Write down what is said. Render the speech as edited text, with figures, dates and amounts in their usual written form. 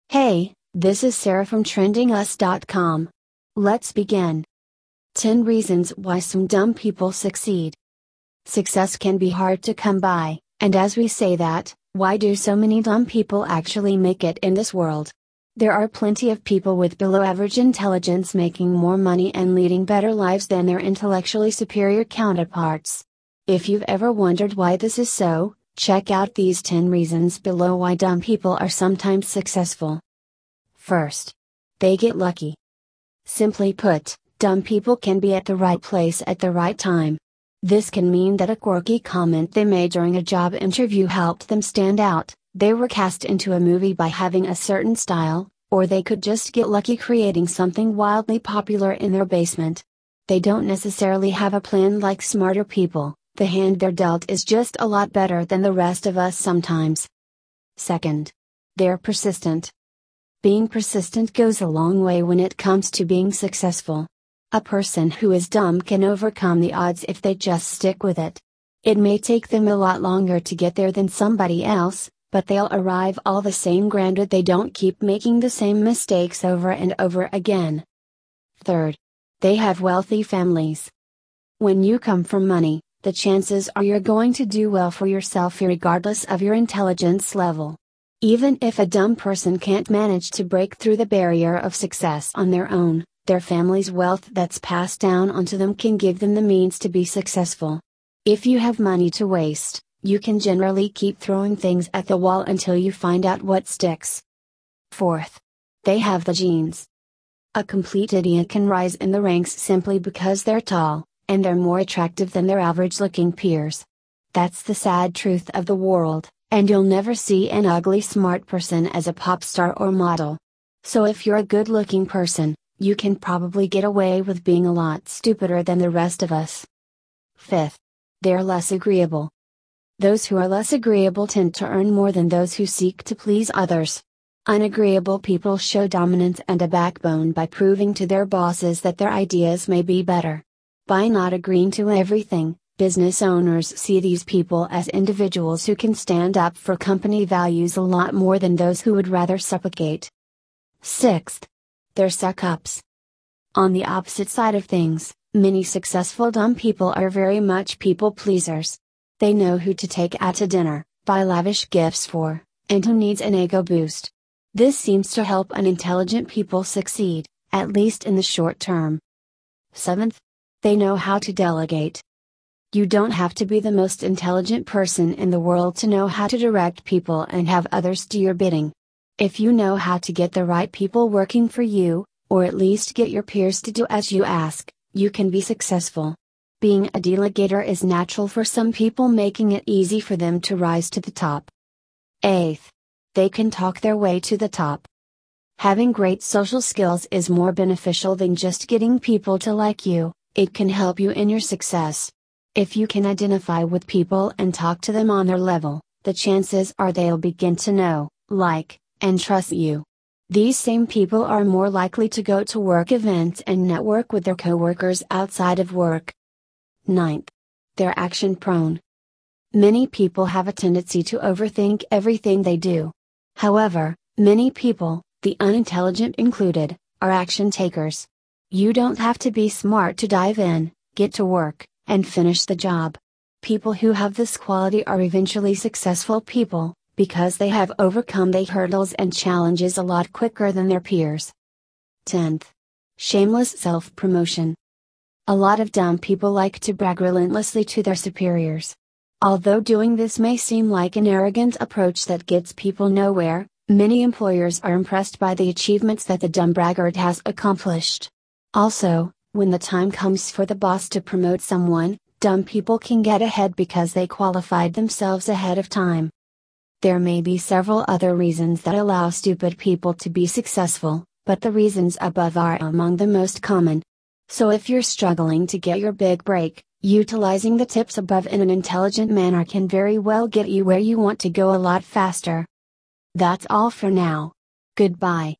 Hey, this is Sarah from TrendingUs.com. Let's begin. 10 reasons why some dumb people succeed. Success can be hard to come by, and as we say that, why do so many dumb people actually make it in this world? There are plenty of people with below average intelligence making more money and leading better lives than their intellectually superior counterparts. If you've ever wondered why this is so, check out these 10 reasons below why dumb people are sometimes successful. First, they get lucky. Simply put, dumb people can be at the right place at the right time. This can mean that a quirky comment they made during a job interview helped them stand out, they were cast into a movie by having a certain style, or they could just get lucky creating something wildly popular in their basement. They don't necessarily have a plan like smarter people, the hand they're dealt is just a lot better than the rest of us sometimes. Second, they're persistent. Being persistent goes a long way when it comes to being successful. A person who is dumb can overcome the odds if they just stick with it. It may take them a lot longer to get there than somebody else, but they'll arrive all the same granted they don't keep making the same mistakes over and over again. Third, they have wealthy families. When you come from money, the chances are you're going to do well for yourself regardless of your intelligence level. Even if a dumb person can't manage to break through the barrier of success on their own, their family's wealth that's passed down onto them can give them the means to be successful. If you have money to waste, you can generally keep throwing things at the wall until you find out what sticks. Fourth, they have the genes. A complete idiot can rise in the ranks simply because they're tall, and they're more attractive than their average-looking peers. That's the sad truth of the world, and you'll never see an ugly smart person as a pop star or model. So if you're a good-looking person, you can probably get away with being a lot stupider than the rest of us. Fifth, they're less agreeable. Those who are less agreeable tend to earn more than those who seek to please others. Unagreeable people show dominance and a backbone by proving to their bosses that their ideas may be better. By not agreeing to everything, business owners see these people as individuals who can stand up for company values a lot more than those who would rather supplicate. Sixth, they're suck-ups. On the opposite side of things, many successful dumb people are very much people pleasers. They know who to take out to dinner, buy lavish gifts for, and who needs an ego boost. This seems to help unintelligent people succeed, at least in the short term. Seventh, they know how to delegate. You don't have to be the most intelligent person in the world to know how to direct people and have others do your bidding. If you know how to get the right people working for you, or at least get your peers to do as you ask, you can be successful. Being a delegator is natural for some people, making it easy for them to rise to the top. Eighth, they can talk their way to the top. Having great social skills is more beneficial than just getting people to like you, it can help you in your success. If you can identify with people and talk to them on their level, the chances are they'll begin to know, like, and trust you. These same people are more likely to go to work events and network with their coworkers outside of work. Ninth, they're action prone. Many people have a tendency to overthink everything they do. However, many people, the unintelligent included, are action takers. You don't have to be smart to dive in, get to work, and finish the job. People who have this quality are eventually successful people, because they have overcome the hurdles and challenges a lot quicker than their peers. 10th. Shameless self-promotion. A lot of dumb people like to brag relentlessly to their superiors. Although doing this may seem like an arrogant approach that gets people nowhere, many employers are impressed by the achievements that the dumb braggart has accomplished. Also, when the time comes for the boss to promote someone, dumb people can get ahead because they qualified themselves ahead of time. There may be several other reasons that allow stupid people to be successful, but the reasons above are among the most common. So if you're struggling to get your big break, utilizing the tips above in an intelligent manner can very well get you where you want to go a lot faster. That's all for now. Goodbye.